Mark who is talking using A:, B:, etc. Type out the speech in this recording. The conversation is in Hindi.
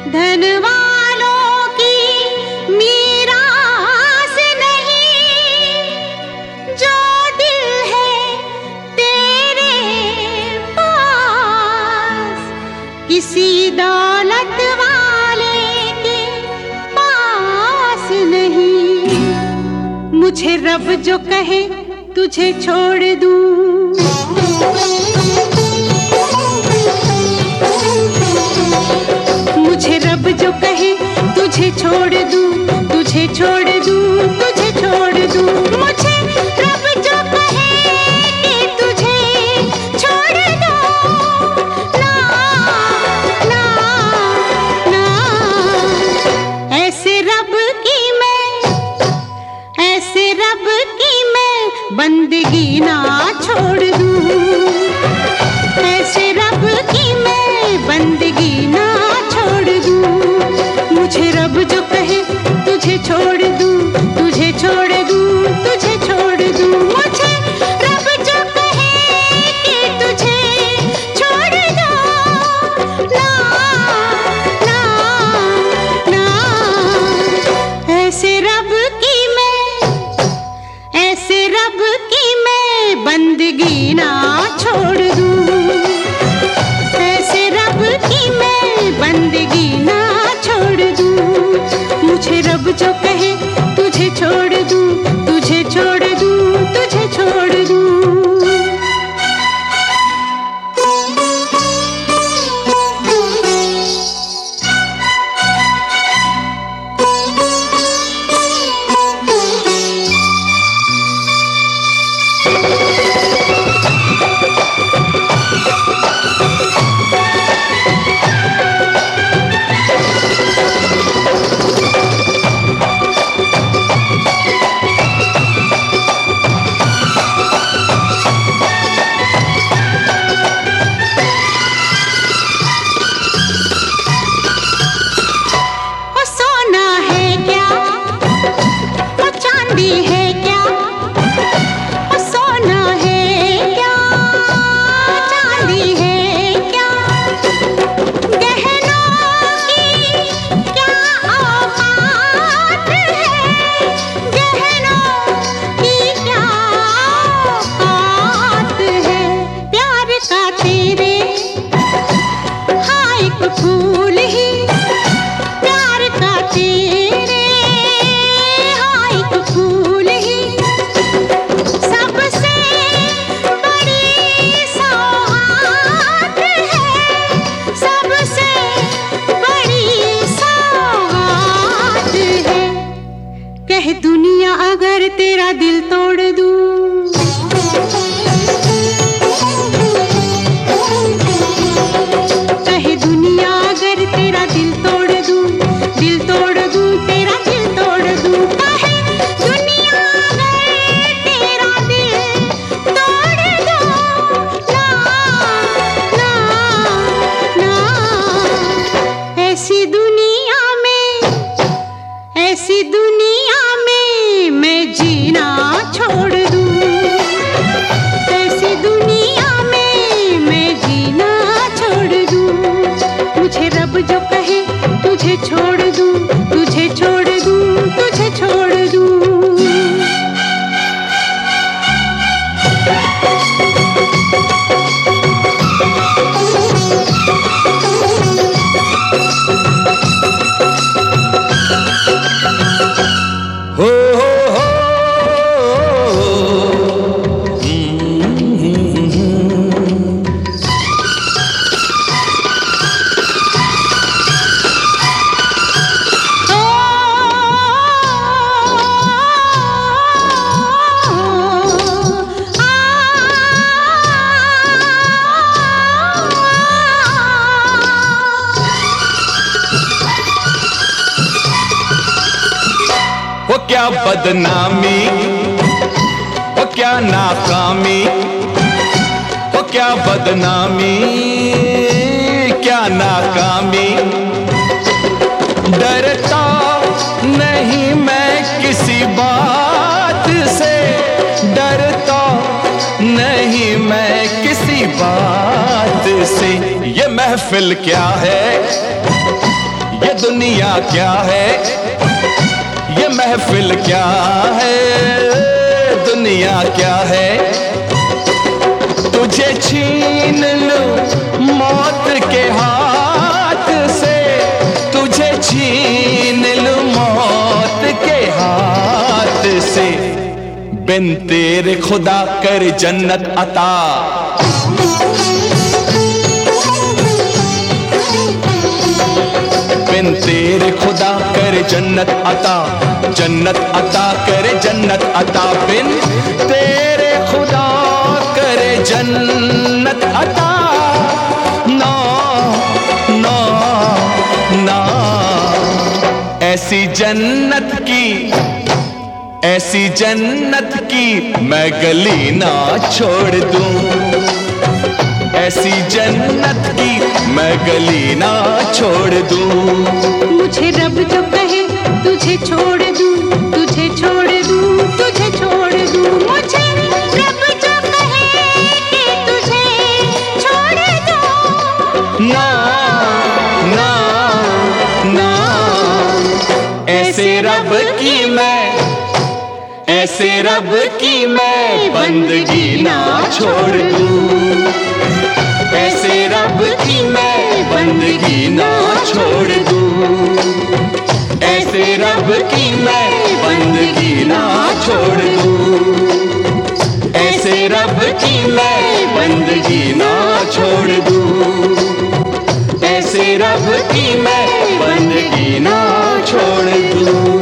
A: धन वालों की मीरास नहीं, जो दिल है तेरे पास किसी दौलत वाले के पास नहीं। मुझे रब जो कहे तुझे छोड़ दूं, मुझे रब जो कहे तुझे छोड़ दूं, तुझे छोड़ दूं, तुझे छोड़ दूं। मुझे रब जो कहे कि तुझे छोड़ दूं, ना ना ना, ऐसे रब की मैं बंदगी ना छोड़ दूं, ऐसे रब की मैं बंदगी ना छोड़ दूं। मुझे रब जो कहे तुझे छोड़ दूं, तुझे छोड़ दूं, तुझे छोड़ दूं। मुझे रब जो कहे कि तुझे छोड़ दूं, ना ना ना, ऐसे रब की मैं बंदगी ना छोड़ दूं, ऐसे रब की मैं बंदगी ना छोड़ दूं। मुझे रब जो कहे तुझे छोड़ दूं, तुझे छोड़ दूं, तुझे छोड़ दूं। फूल ही प्यार का तेरे, हाँ एक फूल ही सबसे बड़ी सौगात है, सबसे बड़ी सौगात है। कह दुनिया अगर तेरा दिल तोड़ दूं, ऐसी दुनिया में मैं जीना छोड़ दूं, ऐसी दुनिया में मैं जीना छोड़ दूं। मुझे रब जो कहे तुझे छोड़ दूं, तुझे छोड़ दूं, तुझे छोड़ दूं।
B: वो क्या बदनामी, वो क्या नाकामी, वो क्या बदनामी, क्या नाकामी। डरता नहीं मैं किसी बात से, डरता नहीं मैं किसी बात से। ये महफिल क्या है, ये दुनिया क्या है, ये महफिल क्या है, दुनिया क्या है। तुझे छीन लूं मौत के हाथ से, तुझे छीन लूं मौत के हाथ से। बिन तेरे खुदा कर जन्नत अता, बिन तेरे खुदा कर जन्नत अता, जन्नत अता करे जन्नत अता। बिन तेरे खुदा करे जन्नत अता। ना ना ना, ऐसी जन्नत की, ऐसी जन्नत की मैं गली ना छोड़ दूं, ऐसी जन्नत की मैं गली ना छोड़ दूं।
A: मुझे रब जो कहे तुझे छोड़ दूं, तुझे छोड़ दूं, तुझे छोड़ दूं। मुझे रब जो कहे कि तुझे छोड़ दूं।
B: ना ना ना, ऐसे रब की मैं, ऐसे रब की मैं बंदगी ना छोड़ दूं, ऐसे रब की मैं बंदगी ना छोड़ दूं, ऐसे रब की मैं बंदगी ना छोड़ दूं, ऐसे रब की मैं बंदगी ना छोड़ दूं, ऐसे रब की मैं बंदगी ना छोड़ दूं।